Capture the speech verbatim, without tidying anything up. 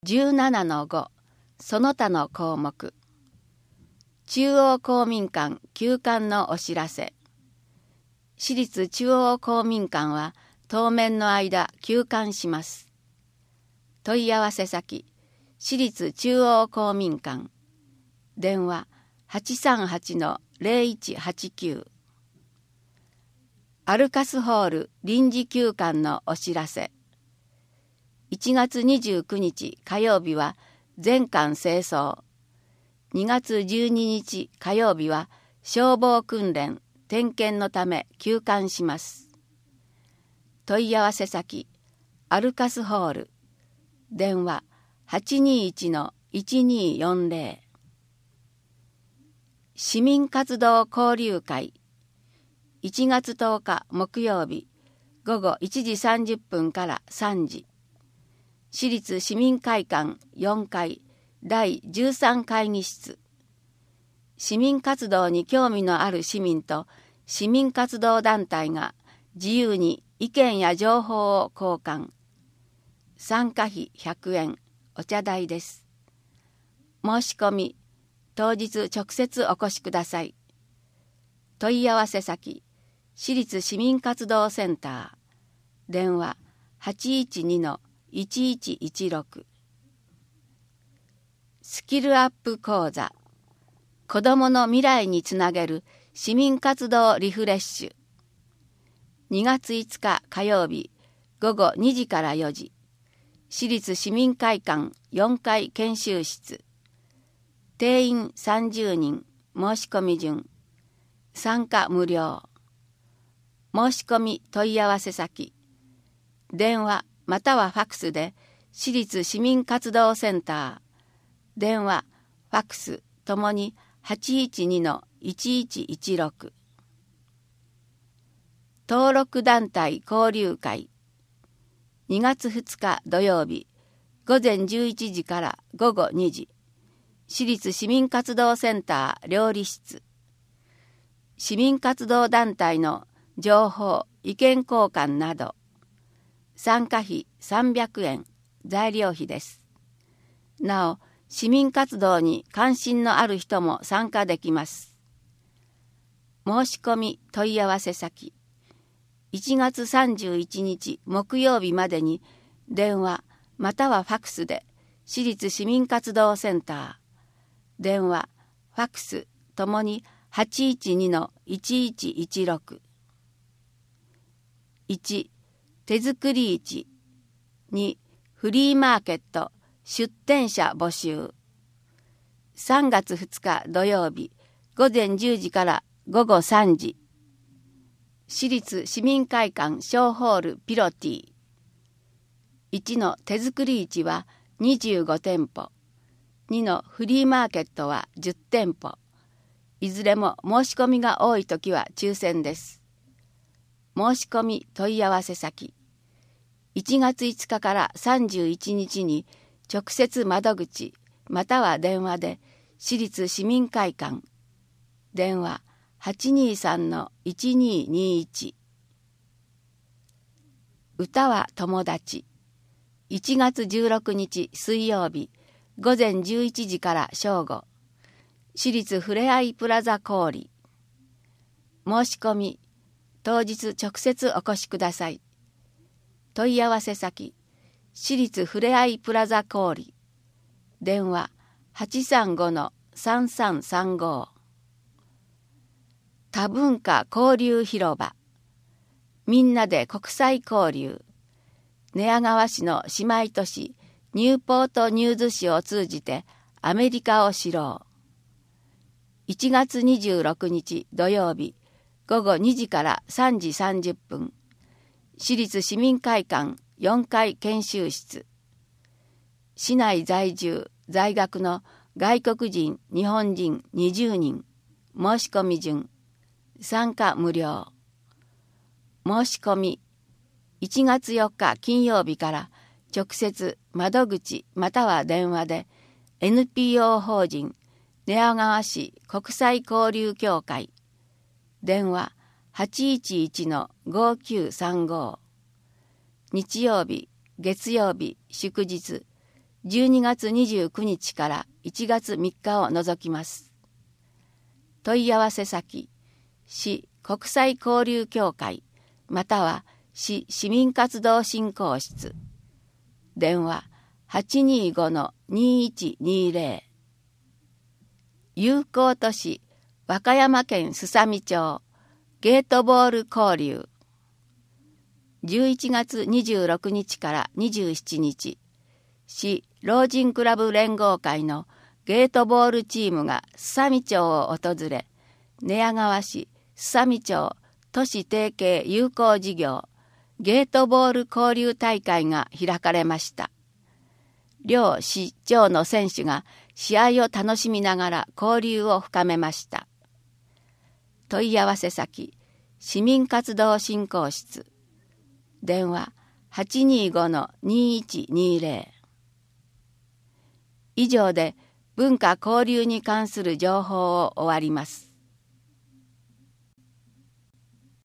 じゅうななのご その他の項目。中央公民館休館のお知らせ。私立中央公民館は当面の間休館します。問い合わせ先、私立中央公民館。電話 はちさんはちのゼロいちはちきゅう。アルカスホール臨時休館のお知らせ。いちがつにじゅうくにち火曜日は全館清掃。にがつじゅうににち火曜日は消防訓練、点検のため休館します。問い合わせ先、アルカスホール。電話 はちにいちのいちによんゼロ。市民活動交流会。いちがつとおか木曜日、ごごいちじさんじゅっぷんからさんじ。私立市民会館よんかいだいじゅうさん会議室。市民活動に興味のある市民と市民活動団体が自由に意見や情報を交換。参加費ひゃくえん、お茶代です。申し込み、当日直接お越しください。問い合わせ先、私立市民活動センター。電話 はちいちにのいちいちいちろく。スキルアップ講座。子どもの未来につなげる市民活動リフレッシュ。にがついつか火曜日、ごごにじからよじ。私立市民会館よんかい研修室。定員さんじゅうにん、申し込み順。参加無料。申し込み問い合わせ先。電話またはファクスで私立市民活動センター。電話、ファクスともに はちいちにのいちいちいちろく。登録団体交流会。にがつふつか土曜日、ごぜんじゅういちじからごごにじ。私立市民活動センター料理室。市民活動団体の情報、意見交換など。参加費さんびゃくえん、材料費です。なお、市民活動に関心のある人も参加できます。申し込み問い合わせ先。いちがつさんじゅういちにち木曜日までに電話またはファクスで私立市民活動センター。電話、ファクスともに はちいちにのいちいちいちろく。いち. 手作り市。に. フリーマーケット出店者募集。さんがつふつか土曜日、ごぜんじゅうじからごごさんじ。私立市民会館小ホールピロティ。いちの手作り市はにじゅうごてんぽ。にのフリーマーケットはじゅってんぽ。いずれも申し込みが多いときは抽選です。申し込み問い合わせ先。いちがついつかからさんじゅういちにちに直接窓口または電話で私立市民会館。電話 はちにさんのいちににいち。歌は友達。いちがつじゅうろくにち水曜日、ごぜんじゅういちじから正午。私立ふれあいプラザ氷。申し込み、当日直接お越しください。問い合わせ先、私立ふれあいプラザ氷。電話 はちさんごのさんさんさんご。多文化交流広場。みんなで国際交流。寝屋川市の姉妹都市ニューポートニューズ市を通じてアメリカを知ろう。いちがつにじゅうろくにち土曜日、ごごにじからさんじさんじゅっぷん。私立市民会館よんかい研修室。市内在住在学の外国人日本人にじゅうにん。申し込み順。参加無料。申し込みいちがつよっか金曜日から直接窓口または電話で エヌピーオー 法人寝屋川市国際交流協会。電話 はちいちいちのごきゅうさんご。日曜日、月曜日、祝日、 じゅうにがつにじゅうくにちからいちがつみっかを除きます。問い合わせ先、市国際交流協会または市市民活動振興室。電話 はちにーごのにーいちにーぜろ。友好都市和歌山県すさみ町ゲートボール交流。じゅういちがつにじゅうろくにちからにじゅうしちにち、市老人クラブ連合会のゲートボールチームがすさみ町を訪れ、寝屋川市すさみ町都市提携友好事業ゲートボール交流大会が開かれました。両市長の選手が試合を楽しみながら交流を深めました。問い合わせ先、市民活動振興室。電話 はちにーごのにーいちにーぜろ。以上で文化交流に関する情報を終わります。